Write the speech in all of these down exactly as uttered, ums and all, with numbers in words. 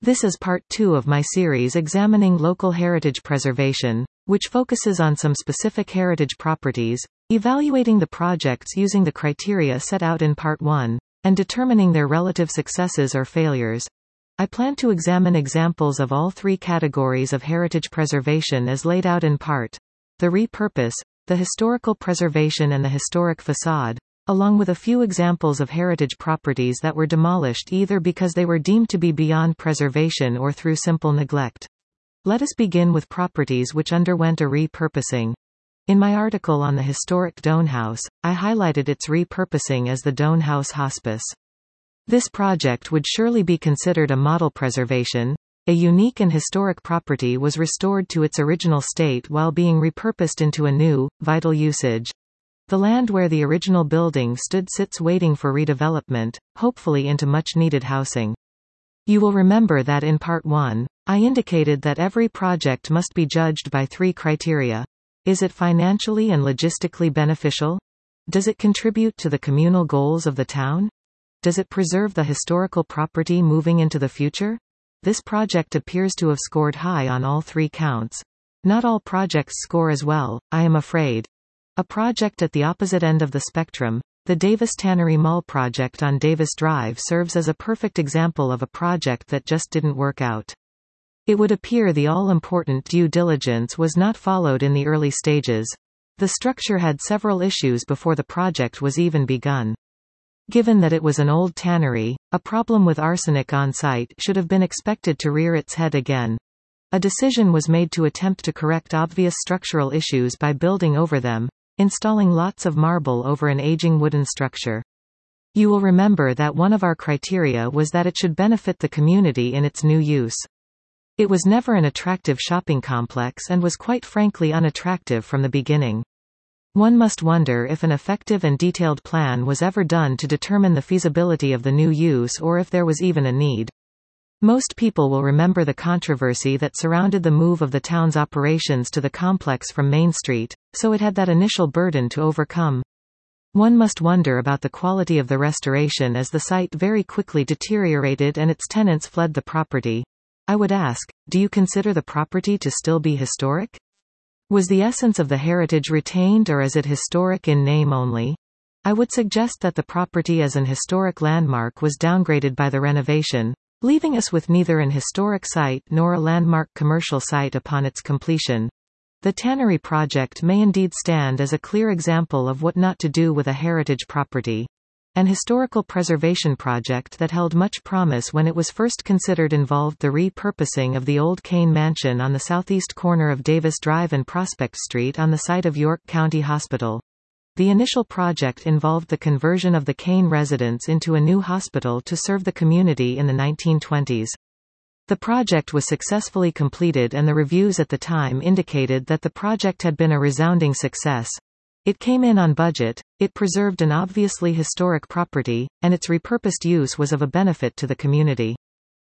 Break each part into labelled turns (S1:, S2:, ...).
S1: This is part two of my series examining local heritage preservation, which focuses on some specific heritage properties, evaluating the projects using the criteria set out in part one, and determining their relative successes or failures. I plan to examine examples of all three categories of heritage preservation as laid out in part: the repurpose, the historical preservation and the historic facade, along with a few examples of heritage properties that were demolished either because they were deemed to be beyond preservation or through simple neglect. Let us begin with properties which underwent a repurposing. In my article on the historic Doan House, I highlighted its repurposing as the Doan House Hospice. This project would surely be considered a model preservation. A unique and historic property was restored to its original state while being repurposed into a new, vital usage. The land where the original building stood sits waiting for redevelopment, hopefully into much-needed housing. You will remember that in part one, I indicated that every project must be judged by three criteria. Is it financially and logistically beneficial? Does it contribute to the communal goals of the town? Does it preserve the historical property moving into the future? This project appears to have scored high on all three counts. Not all projects score as well, I am afraid. A project at the opposite end of the spectrum, the Davis Tannery Mall project on Davis Drive, serves as a perfect example of a project that just didn't work out. It would appear the all-important due diligence was not followed in the early stages. The structure had several issues before the project was even begun. Given that it was an old tannery, a problem with arsenic on site should have been expected to rear its head again. A decision was made to attempt to correct obvious structural issues by building over them, installing lots of marble over an aging wooden structure. You will remember that one of our criteria was that it should benefit the community in its new use. It was never an attractive shopping complex and was quite frankly unattractive from the beginning. One must wonder if an effective and detailed plan was ever done to determine the feasibility of the new use or if there was even a need. Most people will remember the controversy that surrounded the move of the town's operations to the complex from Main Street, so it had that initial burden to overcome. One must wonder about the quality of the restoration as the site very quickly deteriorated and its tenants fled the property. I would ask, do you consider the property to still be historic? Was the essence of the heritage retained, or is it historic in name only? I would suggest that the property as an historic landmark was downgraded by the renovation, leaving us with neither an historic site nor a landmark commercial site upon its completion. The Tannery project may indeed stand as a clear example of what not to do with a heritage property. An historical preservation project that held much promise when it was first considered involved the repurposing of the old Kane Mansion on the southeast corner of Davis Drive and Prospect Street on the site of York County Hospital. The initial project involved the conversion of the Kane residence into a new hospital to serve the community in the nineteen twenties. The project was successfully completed and the reviews at the time indicated that the project had been a resounding success. It came in on budget, it preserved an obviously historic property, and its repurposed use was of a benefit to the community.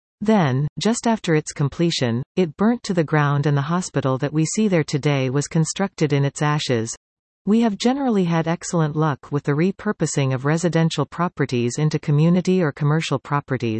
S1: Then, just after its completion, it burnt to the ground and the hospital that we see there today was constructed in its ashes. We have generally had excellent luck with the repurposing of residential properties into community or commercial properties.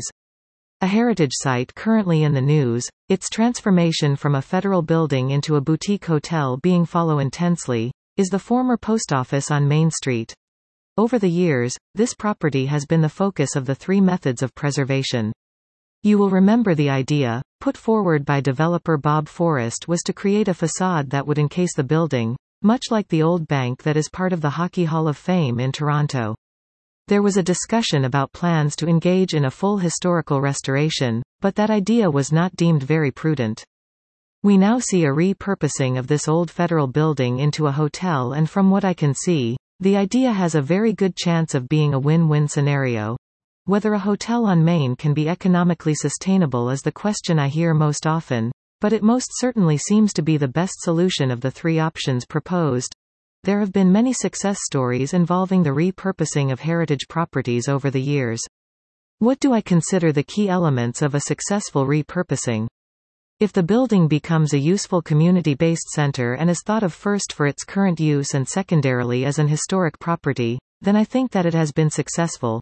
S1: A heritage site currently in the news, its transformation from a federal building into a boutique hotel being followed intensely, is the former post office on Main Street. Over the years, this property has been the focus of the three methods of preservation. You will remember the idea, put forward by developer Bob Forrest, was to create a facade that would encase the building, much like the old bank that is part of the Hockey Hall of Fame in Toronto. There was a discussion about plans to engage in a full historical restoration, but that idea was not deemed very prudent. We now see a repurposing of this old federal building into a hotel, and from what I can see, the idea has a very good chance of being a win-win scenario. Whether a hotel on Main can be economically sustainable is the question I hear most often, but it most certainly seems to be the best solution of the three options proposed. There have been many success stories involving the repurposing of heritage properties over the years. What do I consider the key elements of a successful repurposing? If the building becomes a useful community-based center and is thought of first for its current use and secondarily as an historic property, then I think that it has been successful.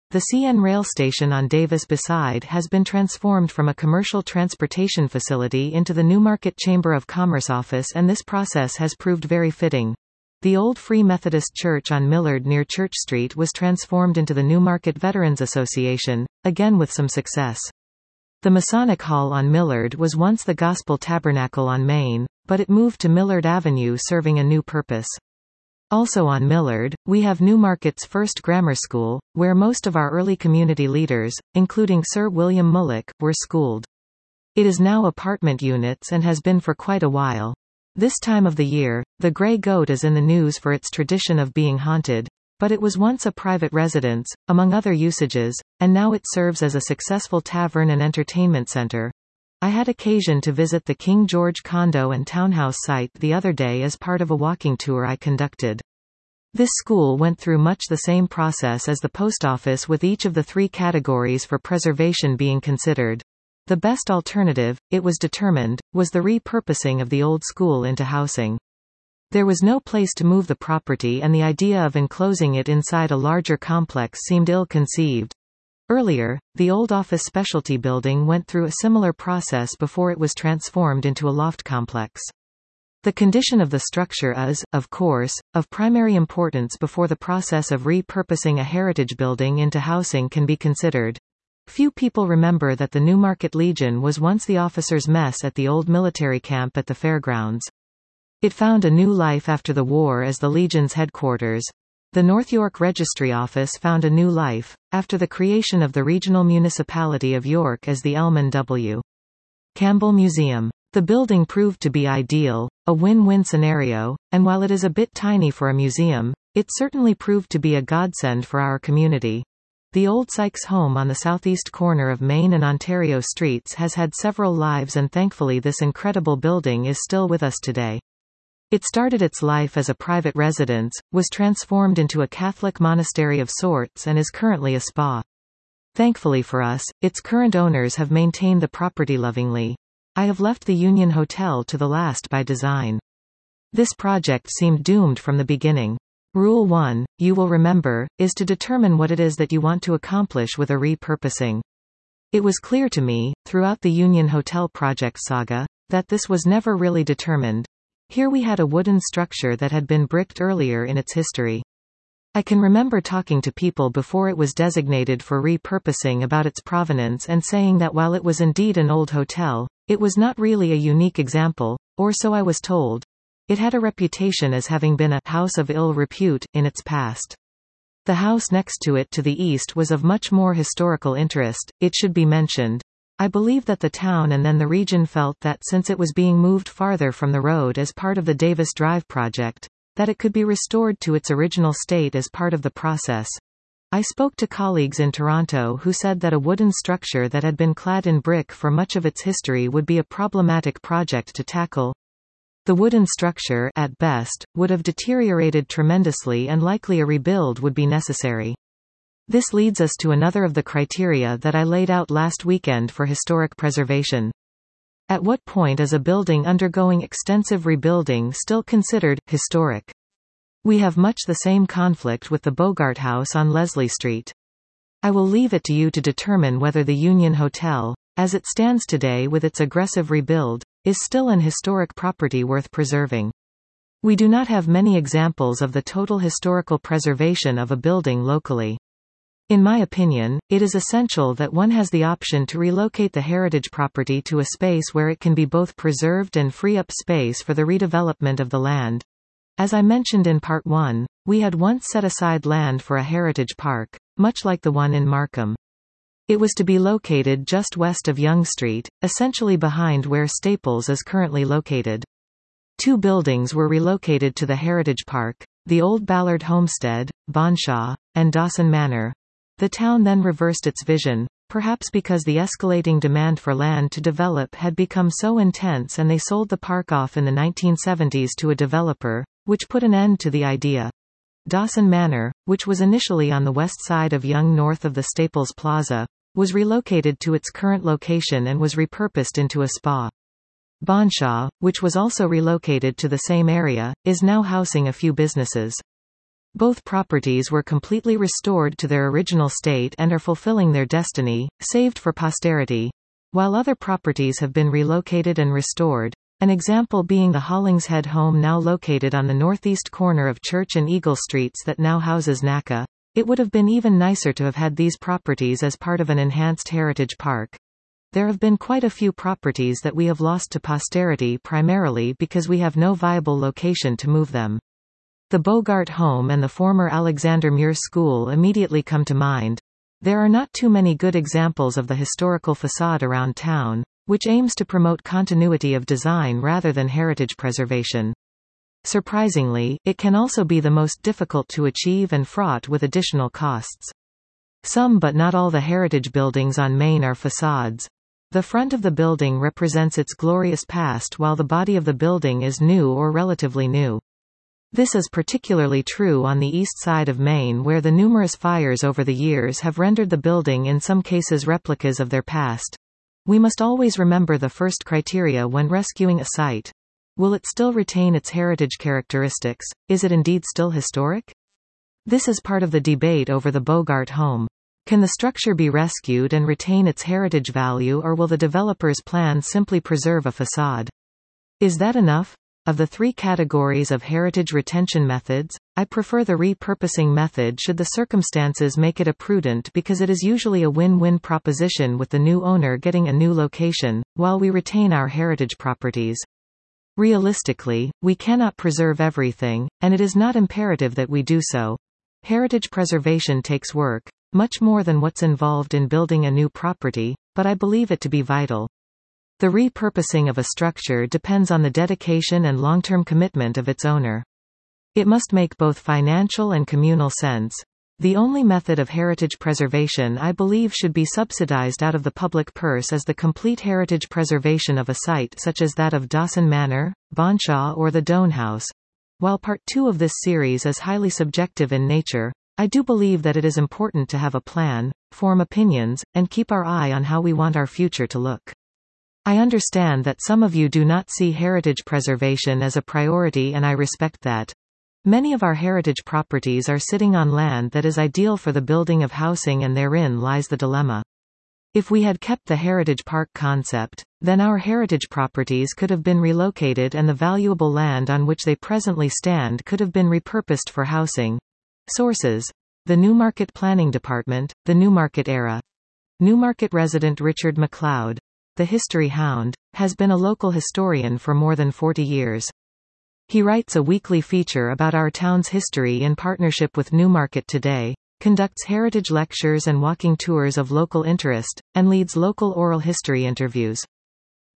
S1: The C N rail station on Davis Beside has been transformed from a commercial transportation facility into the Newmarket Chamber of Commerce office, and this process has proved very fitting. The old Free Methodist Church on Millard near Church Street was transformed into the Newmarket Veterans Association, again with some success. The Masonic Hall on Millard was once the Gospel Tabernacle on Main, but it moved to Millard Avenue serving a new purpose. Also on Millard, we have Newmarket's first grammar school, where most of our early community leaders, including Sir William Mullock, were schooled. It is now apartment units and has been for quite a while. This time of the year, the Grey Goat is in the news for its tradition of being haunted, but it was once a private residence, among other usages, and now it serves as a successful tavern and entertainment center. I had occasion to visit the King George condo and townhouse site the other day as part of a walking tour I conducted. This school went through much the same process as the post office, with each of the three categories for preservation being considered. The best alternative, it was determined, was the repurposing of the old school into housing. There was no place to move the property, and the idea of enclosing it inside a larger complex seemed ill-conceived. Earlier, the old office specialty building went through a similar process before it was transformed into a loft complex. The condition of the structure is, of course, of primary importance before the process of repurposing a heritage building into housing can be considered. Few people remember that the Newmarket Legion was once the officers' mess at the old military camp at the fairgrounds. It found a new life after the war as the Legion's headquarters. The North York Registry Office found a new life, after the creation of the Regional Municipality of York as the Elman W. Campbell Museum. The building proved to be ideal, a win-win scenario, and while it is a bit tiny for a museum, it certainly proved to be a godsend for our community. The old Sykes home on the southeast corner of Main and Ontario Streets has had several lives, and thankfully this incredible building is still with us today. It started its life as a private residence, was transformed into a Catholic monastery of sorts, and is currently a spa. Thankfully for us, its current owners have maintained the property lovingly. I have left the Union Hotel to the last by design. This project seemed doomed from the beginning. Rule one, you will remember, is to determine what it is that you want to accomplish with a repurposing. It was clear to me, throughout the Union Hotel project saga, that this was never really determined. Here we had a wooden structure that had been bricked earlier in its history. I can remember talking to people before it was designated for repurposing about its provenance and saying that while it was indeed an old hotel, it was not really a unique example, or so I was told. It had a reputation as having been a house of ill repute in its past. The house next to it to the east was of much more historical interest, it should be mentioned. I believe that the town and then the region felt that since it was being moved farther from the road as part of the Davis Drive project, that it could be restored to its original state as part of the process. I spoke to colleagues in Toronto who said that a wooden structure that had been clad in brick for much of its history would be a problematic project to tackle. The wooden structure, at best, would have deteriorated tremendously, and likely a rebuild would be necessary. This leads us to another of the criteria that I laid out last weekend for historic preservation. At what point is a building undergoing extensive rebuilding still considered historic? We have much the same conflict with the Bogart House on Leslie Street. I will leave it to you to determine whether the Union Hotel, as it stands today with its aggressive rebuild, is still an historic property worth preserving. We do not have many examples of the total historical preservation of a building locally. In my opinion, it is essential that one has the option to relocate the heritage property to a space where it can be both preserved and free up space for the redevelopment of the land. As I mentioned in part one, we had once set aside land for a heritage park, much like the one in Markham. It was to be located just west of Yonge Street, essentially behind where Staples is currently located. Two buildings were relocated to the heritage park, the old Ballard Homestead, Bonshaw, and Dawson Manor. The town then reversed its vision, perhaps because the escalating demand for land to develop had become so intense, and they sold the park off in the nineteen seventies to a developer, which put an end to the idea. Dawson Manor, which was initially on the west side of Yonge north of the Staples Plaza, was relocated to its current location and was repurposed into a spa. Bonshaw, which was also relocated to the same area, is now housing a few businesses. Both properties were completely restored to their original state and are fulfilling their destiny, saved for posterity, while other properties have been relocated and restored. An example being the Hollingshead home now located on the northeast corner of Church and Eagle Streets that now houses N A C A. It would have been even nicer to have had these properties as part of an enhanced heritage park. There have been quite a few properties that we have lost to posterity primarily because we have no viable location to move them. The Bogart home and the former Alexander Muir School immediately come to mind. There are not too many good examples of the historical facade around town, which aims to promote continuity of design rather than heritage preservation. Surprisingly, it can also be the most difficult to achieve and fraught with additional costs. Some but not all the heritage buildings on Main are facades. The front of the building represents its glorious past while the body of the building is new or relatively new. This is particularly true on the east side of Main, where the numerous fires over the years have rendered the building in some cases replicas of their past. We must always remember the first criteria when rescuing a site. Will it still retain its heritage characteristics? Is it indeed still historic? This is part of the debate over the Bogart home. Can the structure be rescued and retain its heritage value, or will the developer's plan simply preserve a facade? Is that enough? Of the three categories of heritage retention methods, I prefer the repurposing method should the circumstances make it a prudent, because it is usually a win-win proposition with the new owner getting a new location, while we retain our heritage properties. Realistically, we cannot preserve everything, and it is not imperative that we do so. Heritage preservation takes work, much more than what's involved in building a new property, but I believe it to be vital. The repurposing of a structure depends on the dedication and long-term commitment of its owner. It must make both financial and communal sense. The only method of heritage preservation I believe should be subsidized out of the public purse is the complete heritage preservation of a site such as that of Dawson Manor, Bonshaw or the Doane House. While part two of this series is highly subjective in nature, I do believe that it is important to have a plan, form opinions, and keep our eye on how we want our future to look. I understand that some of you do not see heritage preservation as a priority, and I respect that. Many of our heritage properties are sitting on land that is ideal for the building of housing, and therein lies the dilemma. If we had kept the heritage park concept, then our heritage properties could have been relocated and the valuable land on which they presently stand could have been repurposed for housing. Sources: The Newmarket Planning Department, The Newmarket Era. Newmarket resident Richard McLeod, the History Hound, has been a local historian for more than forty years. He writes a weekly feature about our town's history in partnership with Newmarket Today, conducts heritage lectures and walking tours of local interest, and leads local oral history interviews.